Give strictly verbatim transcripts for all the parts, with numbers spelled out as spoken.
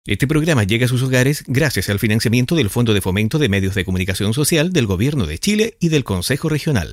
Este programa llega a sus hogares gracias al financiamiento del Fondo de Fomento de Medios de Comunicación Social del Gobierno de Chile y del Consejo Regional.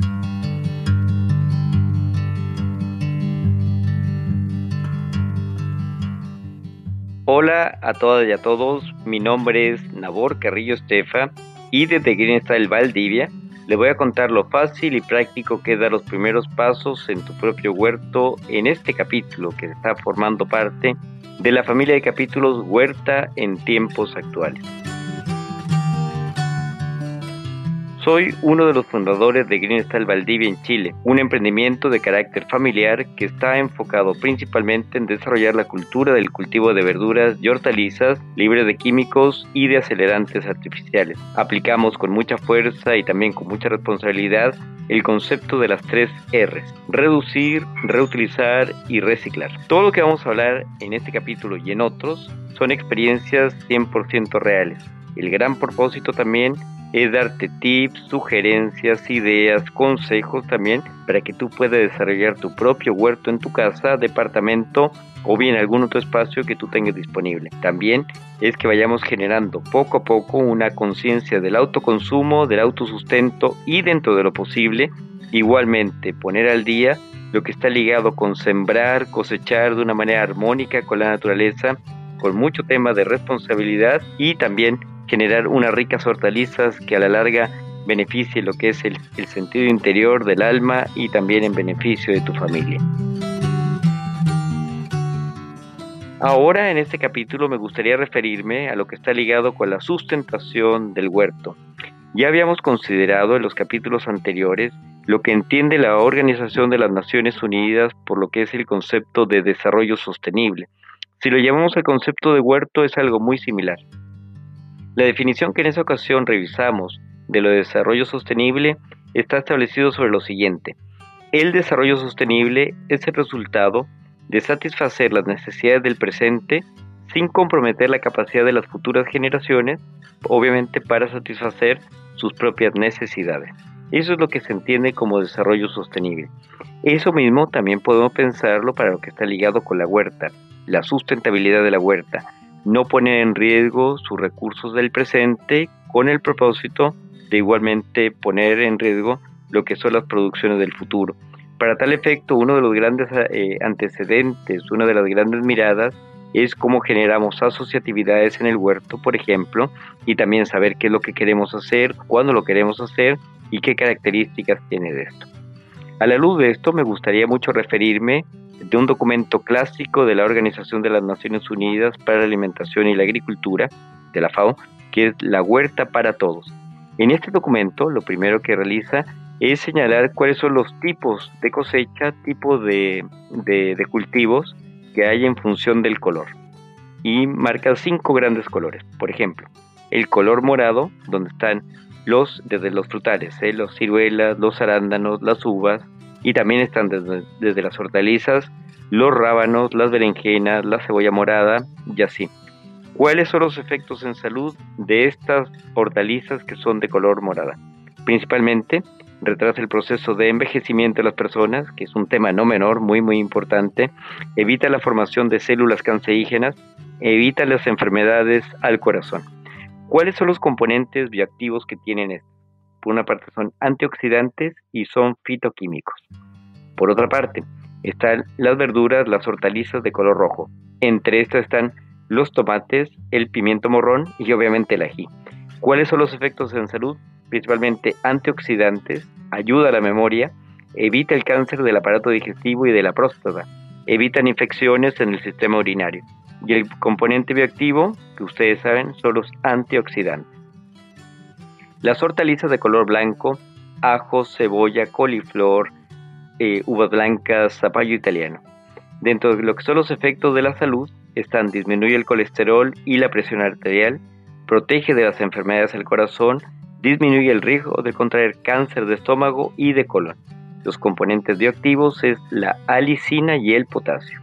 Hola a todas y a todos, mi nombre es Nabor Carrillo Estefa y desde Green Style Valdivia les voy a contar lo fácil y práctico que es dar los primeros pasos en tu propio huerto en este capítulo que está formando parte de la familia de capítulos Huerta en tiempos actuales. Soy uno de los fundadores de Green Style Valdivia en Chile, un emprendimiento de carácter familiar que está enfocado principalmente en desarrollar la cultura del cultivo de verduras y hortalizas libres de químicos y de acelerantes artificiales. Aplicamos con mucha fuerza y también con mucha responsabilidad el concepto de las tres R's: reducir, reutilizar y reciclar. Todo lo que vamos a hablar en este capítulo y en otros son experiencias cien por ciento reales. El gran propósito también es darte tips, sugerencias, ideas, consejos también para que tú puedas desarrollar tu propio huerto en tu casa, departamento o bien algún otro espacio que tú tengas disponible. También es que vayamos generando poco a poco una conciencia del autoconsumo, del autosustento y, dentro de lo posible, igualmente poner al día lo que está ligado con sembrar, cosechar de una manera armónica con la naturaleza, con mucho tema de responsabilidad y también generar unas ricas hortalizas que a la larga beneficien lo que es el, el sentido interior del alma y también en beneficio de tu familia. Ahora en este capítulo me gustaría referirme a lo que está ligado con la sustentación del huerto. Ya habíamos considerado en los capítulos anteriores lo que entiende la Organización de las Naciones Unidas por lo que es el concepto de desarrollo sostenible. Si lo llamamos el concepto de huerto es algo muy similar. La definición que en esa ocasión revisamos de lo de desarrollo sostenible está establecido sobre lo siguiente: el desarrollo sostenible es el resultado de satisfacer las necesidades del presente sin comprometer la capacidad de las futuras generaciones, obviamente para satisfacer sus propias necesidades. Eso es lo que se entiende como desarrollo sostenible. Eso mismo también podemos pensarlo para lo que está ligado con la huerta, la sustentabilidad de la huerta. No poner en riesgo sus recursos del presente con el propósito de igualmente poner en riesgo lo que son las producciones del futuro. Para tal efecto, uno de los grandes eh, antecedentes, una de las grandes miradas es cómo generamos asociatividades en el huerto, por ejemplo, y también saber qué es lo que queremos hacer, cuándo lo queremos hacer y qué características tiene de esto. A la luz de esto, me gustaría mucho referirme de un documento clásico de la Organización de las Naciones Unidas para la Alimentación y la Agricultura, de la FAO, que es la Huerta para Todos. En este documento, lo primero que realiza es señalar cuáles son los tipos de cosecha, tipos de, de, de cultivos que hay en función del color. Y marca cinco grandes colores. Por ejemplo, el color morado, donde están los, desde los frutales, ¿eh? los ciruelas, los arándanos, las uvas, y también están desde, desde las hortalizas, los rábanos, las berenjenas, la cebolla morada y así. ¿Cuáles son los efectos en salud de estas hortalizas que son de color morada? Principalmente, retrasa el proceso de envejecimiento de las personas, que es un tema no menor, muy muy importante, evita la formación de células cancerígenas, evita las enfermedades al corazón. ¿Cuáles son los componentes bioactivos que tienen esto? Por una parte son antioxidantes y son fitoquímicos. Por otra parte, están las verduras, las hortalizas de color rojo. Entre estas están los tomates, el pimiento morrón y obviamente el ají. ¿Cuáles son los efectos en salud? Principalmente antioxidantes, ayuda a la memoria, evita el cáncer del aparato digestivo y de la próstata, evitan infecciones en el sistema urinario. Y el componente bioactivo, que ustedes saben, son los antioxidantes. Las hortalizas de color blanco, ajo, cebolla, coliflor, eh, uvas blancas, zapallo italiano. Dentro de lo que son los efectos de la salud, están disminuye el colesterol y la presión arterial, protege de las enfermedades del corazón, disminuye el riesgo de contraer cáncer de estómago y de colon. Los componentes bioactivos es la alicina y el potasio.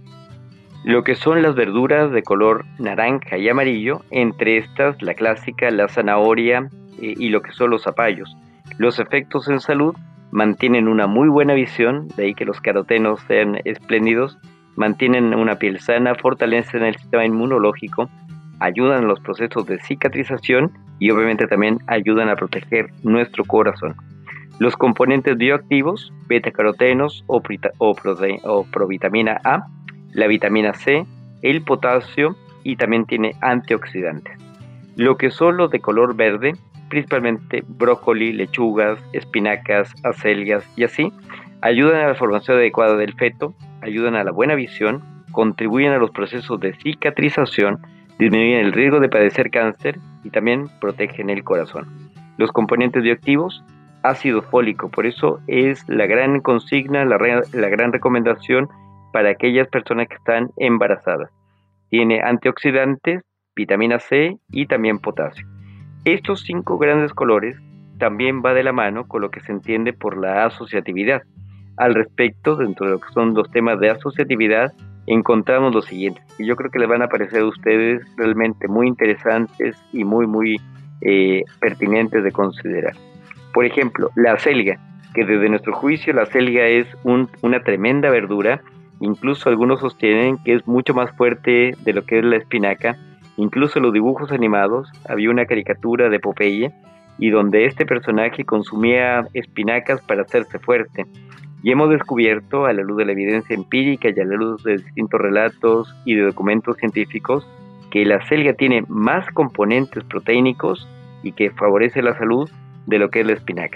Lo que son las verduras de color naranja y amarillo, entre estas la clásica, la zanahoria eh, y lo que son los zapallos. Los efectos en salud mantienen una muy buena visión, de ahí que los carotenos sean espléndidos, mantienen una piel sana, fortalecen el sistema inmunológico, ayudan a los procesos de cicatrización y obviamente también ayudan a proteger nuestro corazón. Los componentes bioactivos, betacarotenos o, o, o provitamina A, la vitamina C, el potasio y también tiene antioxidantes. Lo que son los de color verde, principalmente brócoli, lechugas, espinacas, acelgas y así, ayudan a la formación adecuada del feto, ayudan a la buena visión, contribuyen a los procesos de cicatrización, disminuyen el riesgo de padecer cáncer y también protegen el corazón. Los componentes bioactivos, ácido fólico, por eso es la gran consigna, la, re, la gran recomendación para aquellas personas que están embarazadas. Tiene antioxidantes, vitamina C y también potasio. Estos cinco grandes colores también va de la mano con lo que se entiende por la asociatividad. Al respecto, dentro de lo que son los temas de asociatividad, encontramos los siguientes, y yo creo que les van a parecer a ustedes realmente muy interesantes y muy, muy eh, pertinentes de considerar. Por ejemplo, la acelga, que desde nuestro juicio la acelga es un, una tremenda verdura, incluso algunos sostienen que es mucho más fuerte de lo que es la espinaca. Incluso en los dibujos animados había una caricatura de Popeye y donde este personaje consumía espinacas para hacerse fuerte. Y hemos descubierto, a la luz de la evidencia empírica y a la luz de distintos relatos y de documentos científicos, que la acelga tiene más componentes proteínicos y que favorece la salud de lo que es la espinaca.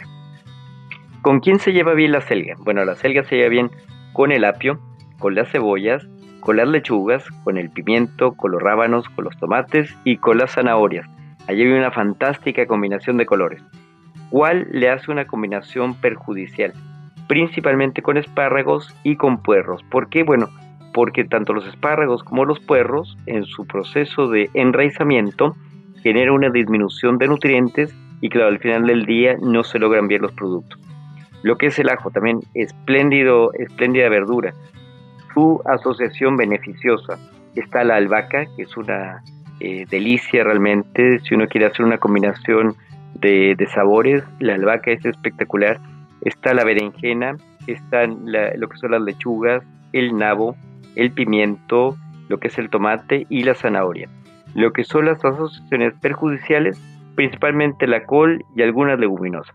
¿Con quién se lleva bien la acelga? Bueno, la acelga se lleva bien con el apio, con las cebollas, con las lechugas, con el pimiento, con los rábanos, con los tomates y con las zanahorias. Allí hay una fantástica combinación de colores. ¿Cuál le hace una combinación perjudicial? Principalmente con espárragos y con puerros. ¿Por qué? Bueno, porque tanto los espárragos como los puerros, en su proceso de enraizamiento, genera una disminución de nutrientes y claro, al final del día no se logran bien los productos. Lo que es el ajo, también espléndido, espléndida verdura. Su asociación beneficiosa. Está la albahaca, que es una eh, delicia realmente. Si uno quiere hacer una combinación de, de sabores, la albahaca es espectacular. Está la berenjena, están la, lo que son las lechugas, el nabo, el pimiento, lo que es el tomate y la zanahoria. Lo que son las asociaciones perjudiciales, principalmente la col y algunas leguminosas.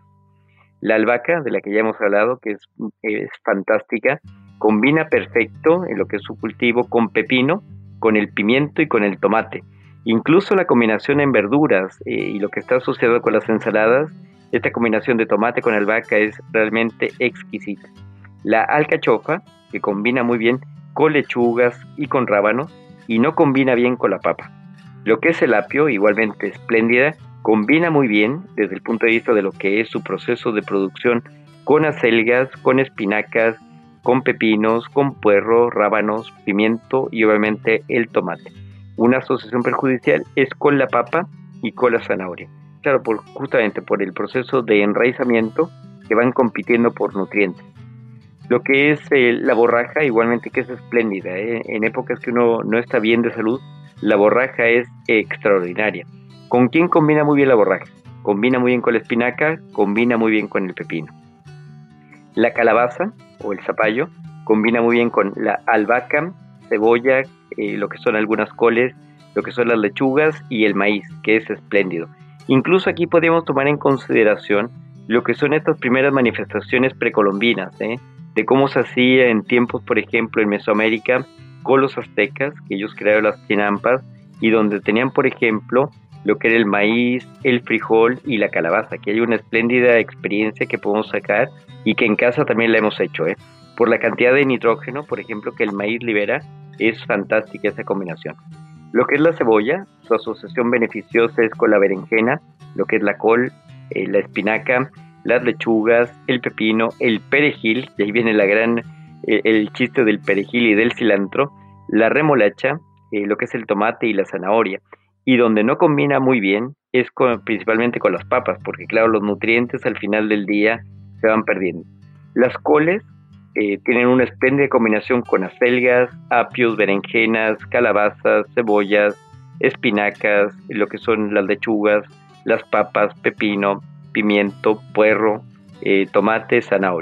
La albahaca, de la que ya hemos hablado, que es, es fantástica, combina perfecto en lo que es su cultivo con pepino, con el pimiento y con el tomate. Incluso la combinación en verduras eh, y lo que está asociado con las ensaladas, esta combinación de tomate con albahaca es realmente exquisita. La alcachofa, que combina muy bien con lechugas y con rábanos, y no combina bien con la papa. Lo que es el apio, igualmente espléndida, combina muy bien desde el punto de vista de lo que es su proceso de producción con acelgas, con espinacas, con pepinos, con puerro, rábanos, pimiento y obviamente el tomate. Una asociación perjudicial es con la papa y con la zanahoria. Claro, por, justamente por el proceso de enraizamiento que van compitiendo por nutrientes. Lo que es eh, la borraja, igualmente que es espléndida, ¿eh? En épocas que uno no está bien de salud, la borraja es extraordinaria. ¿Con quién combina muy bien la borraja? Combina muy bien con la espinaca, combina muy bien con el pepino. La calabaza o el zapallo combina muy bien con la albahaca, cebolla, eh, lo que son algunas coles, lo que son las lechugas y el maíz, que es espléndido. Incluso aquí podemos tomar en consideración lo que son estas primeras manifestaciones precolombinas, ¿eh? de cómo se hacía en tiempos, por ejemplo, en Mesoamérica con los aztecas, que ellos crearon las chinampas, y donde tenían, por ejemplo, lo que era el maíz, el frijol y la calabaza, que hay una espléndida experiencia que podemos sacar y que en casa también la hemos hecho, ¿eh? Por la cantidad de nitrógeno, por ejemplo, que el maíz libera, es fantástica esa combinación. Lo que es la cebolla, su asociación beneficiosa es con la berenjena, lo que es la col, eh, la espinaca, las lechugas, el pepino, el perejil, y ahí viene la gran, eh, el chiste del perejil y del cilantro, la remolacha, eh, lo que es el tomate y la zanahoria. Y donde no combina muy bien es con, principalmente con las papas, porque claro, los nutrientes al final del día se van perdiendo. Las coles eh, tienen una espléndida combinación con acelgas, apios, berenjenas, calabazas, cebollas, espinacas, lo que son las lechugas, las papas, pepino, pimiento, puerro, eh, tomate, zanahoria.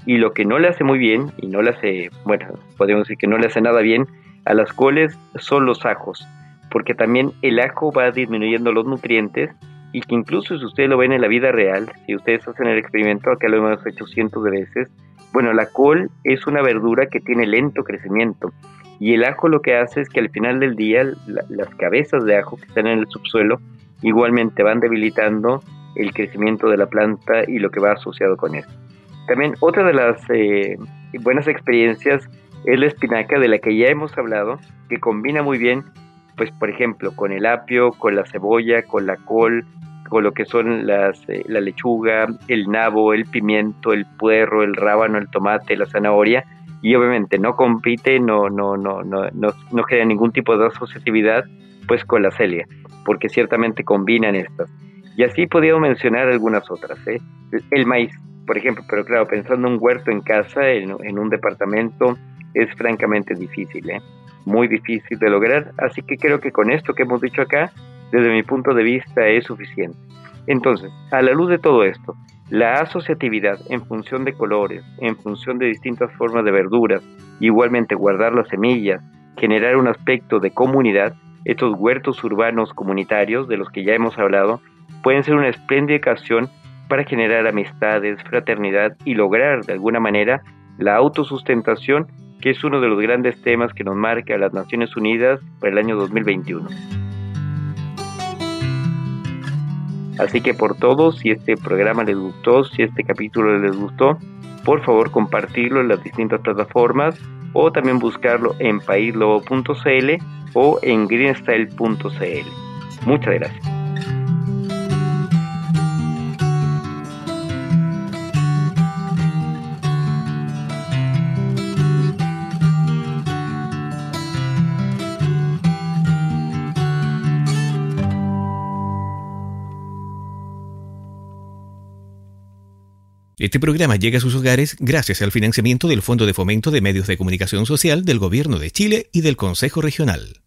Y lo que no le hace muy bien, y no le hace, bueno, podemos decir que no le hace nada bien a las coles, son los ajos, porque también el ajo va disminuyendo los nutrientes, y que incluso si ustedes lo ven en la vida real, si ustedes hacen el experimento, acá lo hemos hecho cientos de veces, bueno, la col es una verdura que tiene lento crecimiento, y el ajo lo que hace es que al final del día, la, las cabezas de ajo que están en el subsuelo, igualmente van debilitando el crecimiento de la planta y lo que va asociado con eso. También otra de las eh, buenas experiencias es la espinaca, de la que ya hemos hablado, que combina muy bien, pues por ejemplo, con el apio, con la cebolla, con la col, con lo que son las, eh, la lechuga, el nabo, el pimiento, el puerro, el rábano, el tomate, la zanahoria, y obviamente no compite, no, no, no, no, no, no genera ningún tipo de asociatividad pues con la celia, porque ciertamente combinan estas. Y así podríamos mencionar algunas otras, ¿eh? El maíz, por ejemplo, pero claro, pensando en un huerto en casa, en, en un departamento, es francamente difícil, ¿eh? Muy difícil de lograr, así que creo que con esto que hemos dicho acá, desde mi punto de vista es suficiente. Entonces, a la luz de todo esto, la asociatividad en función de colores, en función de distintas formas de verduras, igualmente guardar las semillas, generar un aspecto de comunidad, estos huertos urbanos comunitarios de los que ya hemos hablado, pueden ser una espléndida ocasión para generar amistades, fraternidad y lograr de alguna manera la autosustentación, que es uno de los grandes temas que nos marca las Naciones Unidas para el año dos mil veintiuno. Así que por todo, si este programa les gustó, si este capítulo les gustó, por favor compartirlo en las distintas plataformas o también buscarlo en país lobo punto c l o en greenstyle punto c l. Muchas gracias. Este programa llega a sus hogares gracias al financiamiento del Fondo de Fomento de Medios de Comunicación Social del Gobierno de Chile y del Consejo Regional.